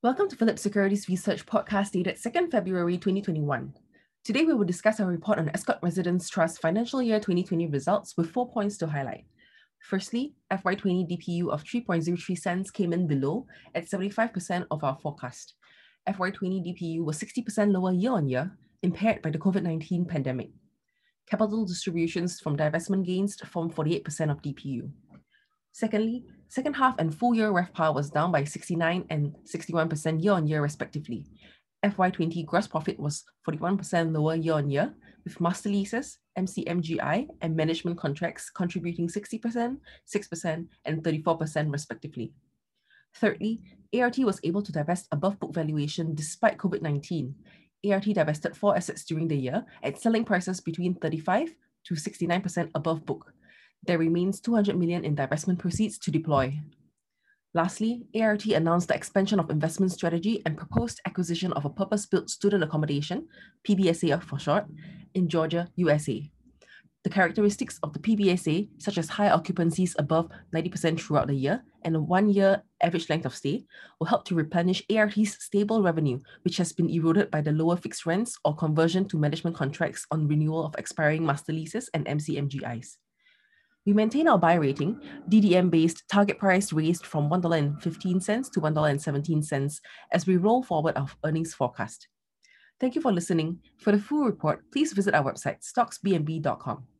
Welcome to Philips Securities Research Podcast dated 2nd February 2021. Today we will discuss our report on Ascott Residence Trust Financial Year 2020 results with 4 points to highlight. Firstly, FY20 DPU of 3.03 cents came in below at 75% of our forecast. FY20 DPU was 60% lower year-on-year, impaired by the COVID-19 pandemic. Capital distributions from divestment gains formed 48% of DPU. Secondly, second half and full year RevPAR was down by 69% and 61% year-on-year respectively. FY20 gross profit was 41% lower year-on-year, with master leases, MCMGI, and management contracts contributing 60%, 6%, and 34% respectively. Thirdly, ART was able to divest above book valuation despite COVID-19. ART divested 4 assets during the year at selling prices between 35% to 69% above book. There remains 200 million in divestment proceeds to deploy. Lastly, ART announced the expansion of investment strategy and proposed acquisition of a purpose-built student accommodation, PBSA for short, in Georgia, USA. The characteristics of the PBSA, such as high occupancies above 90% throughout the year and a 1-year average length of stay, will help to replenish ART's stable revenue, which has been eroded by the lower fixed rents or conversion to management contracts on renewal of expiring master leases and MCMGIs. We maintain our buy rating, DDM-based target price raised from $1.15 to $1.17 as we roll forward our earnings forecast. Thank you for listening. For the full report, please visit our website, stocksbnb.com.